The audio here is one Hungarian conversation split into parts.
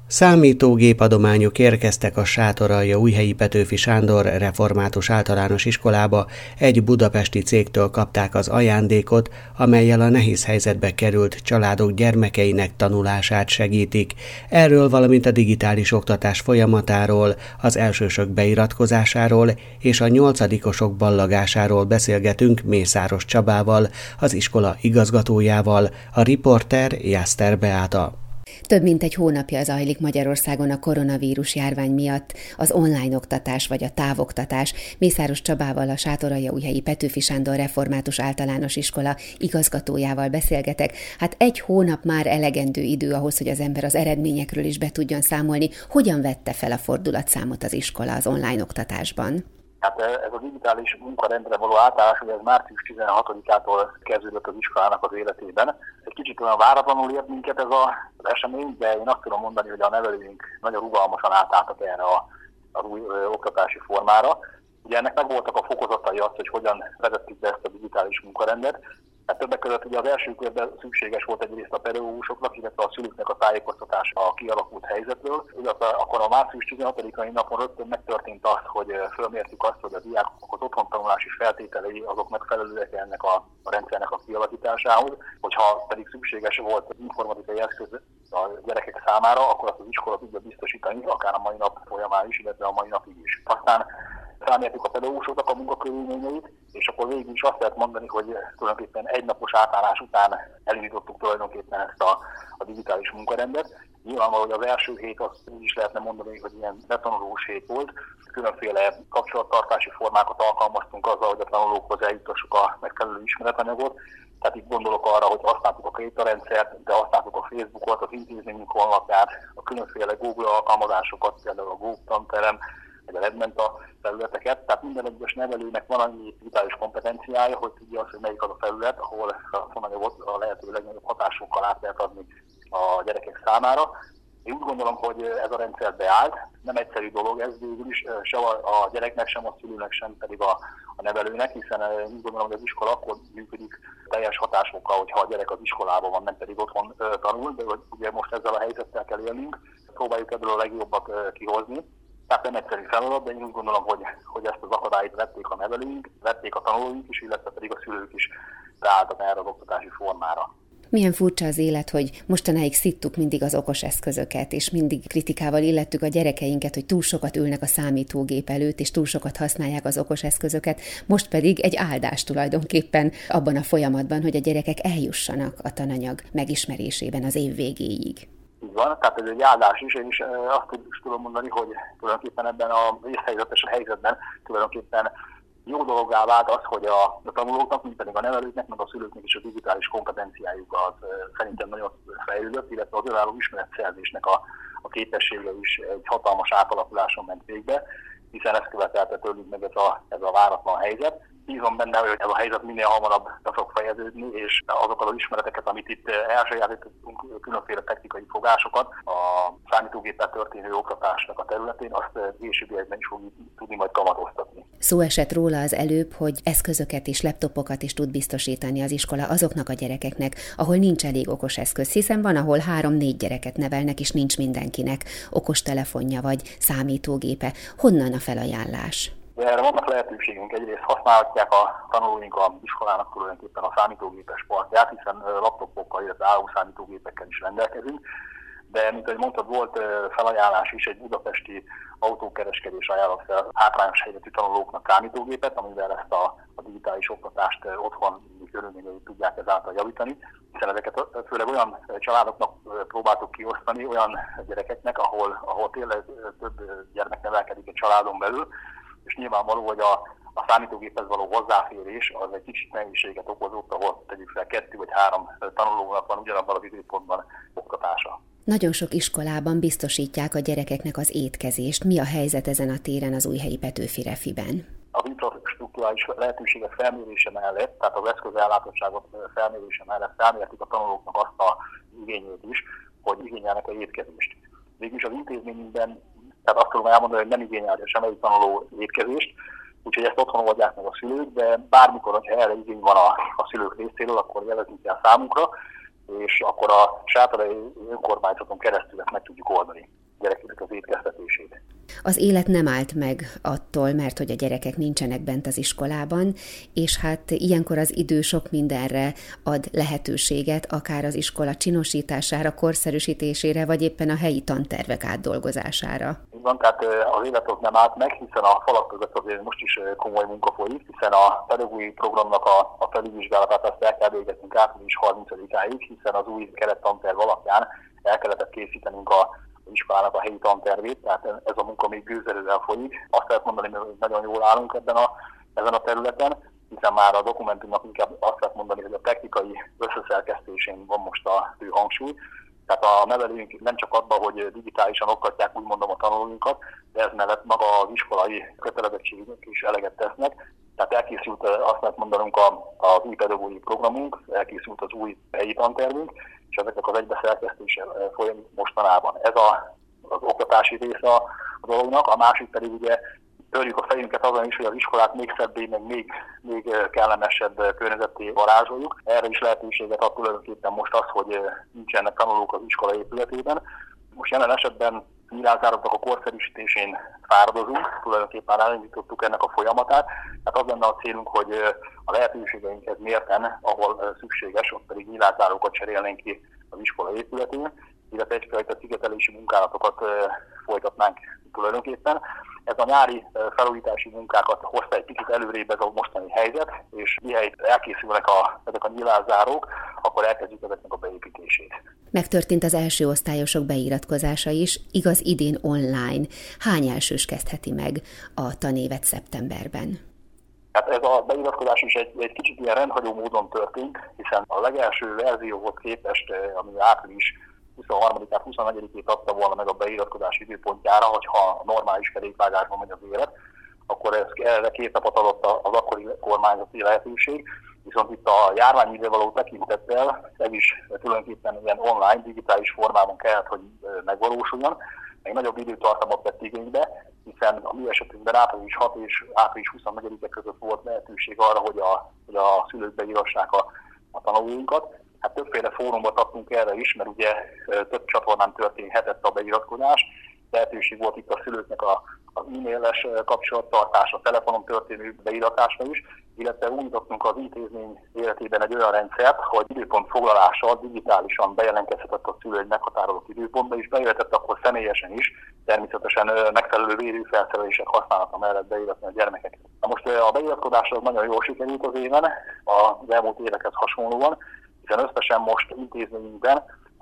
Számítógépadományok érkeztek a Sátoraljaújhelyi Petőfi Sándor Református Általános Iskolába, egy budapesti cégtől kapták az ajándékot, amellyel a nehéz helyzetbe került családok gyermekeinek tanulását segítik. Erről, valamint a digitális oktatás folyamatáról, az elsősök beiratkozásáról és a nyolcadikosok ballagásáról beszélgetünk Mészáros Csabával, az iskola igazgatójával, a riporter Jászter Beáta. Több mint egy hónapja zajlik Magyarországon a koronavírus járvány miatt az online oktatás vagy a távoktatás. Mészáros Csabával, a Sátoraljaújhelyi Petőfi Sándor Református Általános Iskola igazgatójával beszélgetek. Hát egy hónap már elegendő idő ahhoz, hogy az ember az eredményekről is be tudjon számolni. Hogyan vette fel a fordulatszámot az iskola az online oktatásban? Hát ez a digitális munkarendre való átállás, hogy ez március 16-ától kezdődött az iskolának az életében. Egy kicsit olyan váratlanul ért minket ez az esemény, de én azt tudom mondani, hogy a nevelőink nagyon rugalmasan átálltak erre az új oktatási formára. Ugye ennek megvoltak a fokozatai azt, hogy hogyan vezettük be ezt a digitális munkarendet. Hát többek között ugye az első körben szükséges volt egyrészt a pedagógusoknak, illetve a szülőknek a tájékoztatása a kialakult helyzetről. Illetve akkor a március 16-ai napon rögtön megtörtént az, hogy fölmértük azt, hogy a diákok az otthontanulási feltételei azok megfelelőek ennek a rendszernek a kialakításához. Hogyha pedig szükséges volt informatikai eszköz a gyerekek számára, akkor azt az iskola tudja biztosítani, akár a mai nap folyamán is, illetve a mai napig is. Aztán felmértük a pedagógusoknak a munkakörülményeit, és akkor végül is azt lehet mondani, hogy tulajdonképpen egy napos átállás után elindítottuk tulajdonképpen ezt a digitális munkarendet. Nyilvánvaló, hogy az első hét azt úgy is lehetne mondani, hogy ilyen betanulós hét volt. Különféle kapcsolattartási formákat alkalmaztunk azzal, hogy a tanulókhoz eljuttassuk a megfelelő ismeretanyagot. Tehát itt gondolok arra, hogy használtuk a krétarendszert, de használtuk a Facebookot, az intézményünk honlapját, a különféle Google alkalmazásokat, például a Google Tanterem, vagy a Redmenta felületeket. Tehát minden egyes nevelőnek van annyi digitális kompetenciája, hogy tudja azt, hogy melyik az a felület, ahol a tananyagot a lehető legnagyobb hatásokkal át lehet adni a gyerekek számára. Én úgy gondolom, hogy ez a rendszer beállt. Nem egyszerű dolog ez végül is, se a gyereknek, sem a szülőnek, sem pedig a nevelőnek, hiszen úgy gondolom, hogy az iskola akkor működik teljes hatásokkal, hogyha a gyerek az iskolában van, nem pedig otthon tanul, de ugye most ezzel a helyzettel kell élnünk, próbáljuk ebből a legjobbat kihozni. Tehát nem egyszerű feladat, de én úgy gondolom, hogy ezt az akadályt vették a nevelőink, vették a tanulóink is, illetve pedig a szülők is ráálltak erre az oktatási formára. Milyen furcsa az élet, hogy mostanáig szittuk mindig az okos eszközöket, és mindig kritikával illettük a gyerekeinket, hogy túl sokat ülnek a számítógép előtt, és túl sokat használják az okos eszközöket. Most pedig egy áldás tulajdonképpen abban a folyamatban, hogy a gyerekek eljussanak a tananyag megismerésében az év végéig. Így van, tehát ez egy áldás is, én is azt is tudom mondani, hogy tulajdonképpen ebben a vészhelyzetes helyzetben tulajdonképpen jó dologgá vált az, hogy a tanulóknak, mint pedig a nevelőknek, meg a szülőknek is a digitális kompetenciájukat szerintem nagyon fejlődött, illetve az önálló ismeretszerzésnek a képessége is egy hatalmas átalakuláson ment végbe, hiszen ezt követelte tőlünk meg ez a váratlan helyzet. Bízom benne, hogy ez a helyzet minél hamarabb be fog fejeződni, és azokat az ismereteket, amit itt elsajátítottunk, különféle technikai fogásokat a számítógéppel történő oktatásnak a területén, azt későbbiekben is fogjuk tudni majd kamatoztatni. Szó esett róla az előbb, hogy eszközöket és laptopokat is tud biztosítani az iskola azoknak a gyerekeknek, ahol nincs elég okos eszköz, hiszen van, ahol 3-4 gyereket nevelnek, és nincs mindenkinek okos telefonja vagy számítógépe. Honnan a felajánlás? Erre vannak lehetőségünk, egyrészt használhatják a tanulóink a iskolának tulajdonképpen a számítógépes partját, hiszen laptopokkal, illetve álló számítógépekkel is rendelkezünk, de mint ahogy mondtad, volt felajánlás is, egy budapesti autókereskedés ajánlott fel hátrányos helyzetű tanulóknak számítógépet, amivel ezt a digitális oktatást otthon körülményeit tudják ezáltal javítani, hiszen ezeket főleg olyan családoknak próbáltuk kiosztani, olyan gyerekeknek, ahol tényleg több gyermek nevelkedik egy családon belül, és nyilvánvaló, hogy a számítógéphez való hozzáférés az egy kicsit nehézséget okozott, ahol tegyük fel 2 vagy 3 tanulónak van ugyanabban az időpontban oktatása. Nagyon sok iskolában biztosítják a gyerekeknek az étkezést. Mi a helyzet ezen a téren az Újhelyi Petőfi Refiben? Az infrastruktúrális lehetőségek felmérése mellett, tehát az eszközellátottságot felmérése mellett felmértük a tanulóknak azt a igényét is, hogy igényelnek a étkezést. Végülis az intézményünkben, tehát azt tudom elmondani, hogy nem igényelje semmelyik tanuló étkezést, úgyhogy ezt otthon oldják meg a szülők, de bármikor, hogyha erre igény van a szülők részéről, akkor jelezni kell számunkra, és akkor a Sátorai önkormányzaton keresztül ezt meg tudjuk oldani. Az élet nem állt meg attól, mert hogy a gyerekek nincsenek bent az iskolában, és hát ilyenkor az idő sok mindenre ad lehetőséget, akár az iskola csinosítására, korszerűsítésére, vagy éppen a helyi tantervek átdolgozására. Van, tehát az élet nem állt meg, hiszen a falak között azért most is komoly munka folyik, hiszen a pedagógiai programnak a felülvizsgálatát ezt el kell végeznünk április 30-áig, hiszen az új kerettanterv alapján el kellett készítenünk az iskolának a helyi tantervét, tehát ez a munka még gőzerővel folyik. Azt lehet mondani, hogy nagyon jól állunk ezen a területen, hiszen már a dokumentumnak inkább azt lehet mondani, hogy a technikai összeszerkesztésén van most a fő hangsúly. Tehát a nevelőink nem csak abban, hogy digitálisan oktatják úgymond a tanulóinkat, de ez mellett maga az iskolai kötelezettségek is eleget tesznek. Tehát elkészült, azt lehet mondanunk, az új pedagógiai programunk, elkészült az új helyi tantervünk, és ezeknek az egybeszerkesztése folyam mostanában. Ez az oktatási része a dolognak, a másik pedig ugye törjük a fejünket azon is, hogy az iskolát még szebbé, meg még kellemesebb környezetté varázsoljuk. Erre is lehetőséget ad tulajdonképpen most az, hogy nincsenek tanulók az iskola épületében. Most jelen esetben nyilázároknak a korszerűsítésén fáradozunk, tulajdonképpen elindítottuk ennek a folyamatát. Tehát az lenne a célunk, hogy a lehetőségeinkhez mérten, ahol szükséges, ott pedig nyilázárokat cserélnénk ki az iskola épületén, illetve egyfajta szigetelési munkálatokat folytatnánk tulajdonképpen. Ez a nyári felújítási munkákat hozta egy kicsit előrébb ez a mostani helyzet, és mihelyt elkészülnek ezek a nyilázárók, akkor elkezdjük ezeknek a beépítését. Megtörtént az első osztályosok beiratkozása is, igaz idén online. Hány elsős kezdheti meg a tanévet szeptemberben? Hát ez a beiratkozás is egy kicsit ilyen rendhagyó módon történt, hiszen a legelső verzióhoz képest, ami április 23-át, 24-ét adta volna meg a beiratkozás időpontjára, hogyha normális kerékvágásban megy az élet, akkor erre 2 napot adott az akkori kormányzati lehetőség, viszont itt a járványügyre való tekintettel ez is tulajdonképpen ilyen online, digitális formában kellett, hogy megvalósuljon. Egy nagyobb időtartamot vett igénybe, hiszen a mi esetünkben április 6 és április 24-e között volt lehetőség arra, hogy a szülők beírassák a tanulóinkat. Hát többféle fórumot adtunk erre is, mert ugye több csatornán történhetett a beiratkozás. Lehetőség volt itt a szülőknek az e-mailes kapcsolattartás, a telefonon történő beiratásra is, illetve újítottunk az intézmény életében egy olyan rendszert, hogy időpontfoglalással digitálisan bejelentkezhetett a szülő egy meghatározott időpontba, és bejöhetett akkor személyesen is, természetesen megfelelő védőfelszerelések használata mellett beiratni a gyermekeket. Na most a beiratkozás az nagyon jól sikerült az éven, az elmúlt évekhez hasonlóan, hiszen összesen most intézményünkben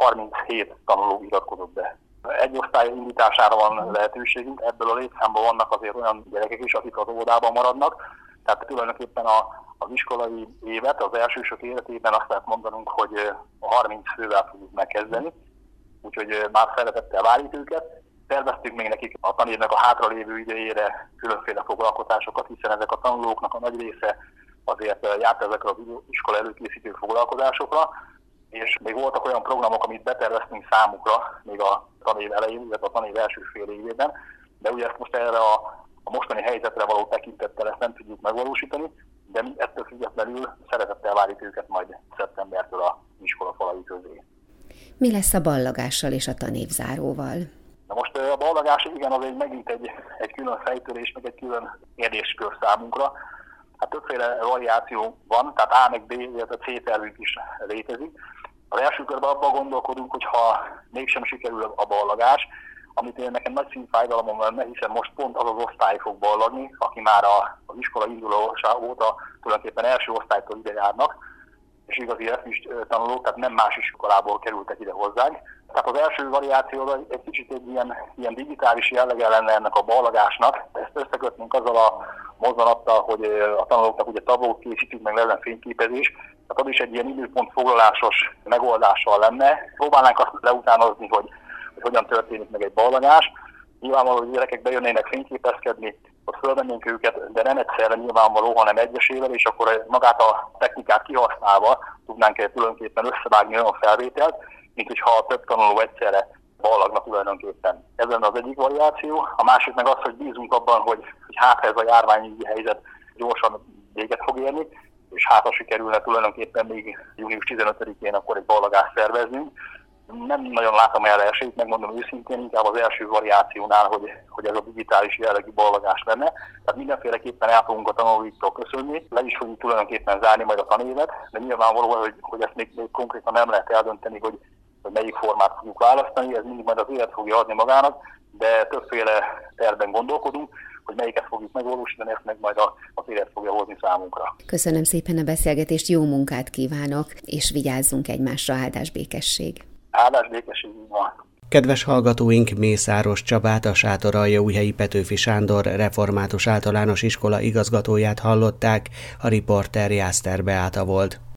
37 tanuló iratkozott be. Egy osztály indítására van lehetőségünk, ebből a létszámban vannak azért olyan gyerekek is, akik az óvodában maradnak, tehát tulajdonképpen az iskolai évet, az elsősök életében azt lehet mondanunk, hogy a 30 fővel fogjuk megkezdeni, úgyhogy már szeretettel várjuk őket. Terveztük még nekik a tanévnek a hátralévő idejére különféle foglalkozásokat, hiszen ezek a tanulóknak a nagy része azért járt ezekre az iskola előkészítő foglalkozásokra, és még voltak olyan programok, amit beterveztünk számukra még a tanév elején, illetve a tanév első fél évében, de ugye ezt most erre a mostani helyzetre való tekintettel ezt nem tudjuk megvalósítani, de mi ettől függetlenül szeretettel várjuk őket majd szeptembertől az iskola falai közé. Mi lesz a ballagással és a tanévzáróval? Na most a ballagás, igen, az megint egy külön fejtörés, meg egy külön kérdéskör számunkra. Hát többféle variáció van, tehát A meg B, illetve C tervünk is létezik. Az első körben abban gondolkodunk, hogy ha mégsem sikerül a ballagás, amit én nekem nagy szívfájdalmam lenne, hiszen most pont az az osztály fog ballagni, aki már az iskola indulása óta tulajdonképpen első osztálytól ide járnak, és igazi FIS tanulók, tehát nem más iskolából kerültek ide hozzánk. Tehát az első variáció egy kicsit egy ilyen digitális jellege lenne ennek a ballagásnak. Ezt összekötnénk azzal a mozzanattal, hogy a tanulóknak ugye tablót készítünk, meg legyen fényképezés. Tehát az is egy ilyen időpontfoglalásos megoldással lenne. Próbálnánk azt leutánozni, hogy hogyan történik meg egy ballagás. Nyilvánvaló, hogy gyerekek bejönnének fényképezkedni, ott fölvennénk őket, de nem egyszerre nyilvánvaló, hanem egyesével, és akkor magát a technikát kihasználva tudnánk tulajdonképpen összevágni olyan felvételt, mint hogyha több tanuló egyszerre ballagnak tulajdonképpen. Ez lenne az egyik variáció. A másik meg az, hogy bízunk abban, hogy hát ez a járványügyi helyzet gyorsan véget fog érni, és hát ha sikerülne tulajdonképpen még június 15-én akkor egy ballagást szerveznünk. Nem nagyon látom erre esélyt, megmondom őszintén, inkább az első variációnál, hogy ez a digitális jellegű ballagás lenne. Tehát mindenféleképpen el fogunk a tanulóitól köszönni, le is fogjuk tulajdonképpen zárni majd a tanévet, de nyilvánvalóan, hogy ezt még konkrétan nem lehet eldönteni, hogy melyik formát fogjuk választani, ez mindig majd az élet fogja adni magának, de többféle tervben gondolkodunk, hogy melyiket fogjuk megvalósítani, ezt meg majd az élet fogja hozni számunkra. Köszönöm szépen a beszélgetést, jó munkát kívánok, és vigyázzunk egymásra, áldás békesség. Áldás békesség, így van. Kedves hallgatóink, Mészáros Csabát, a Sátoraljaújhelyi Petőfi Sándor Református Általános Iskola igazgatóját hallották, a riporter Jászter Beáta volt.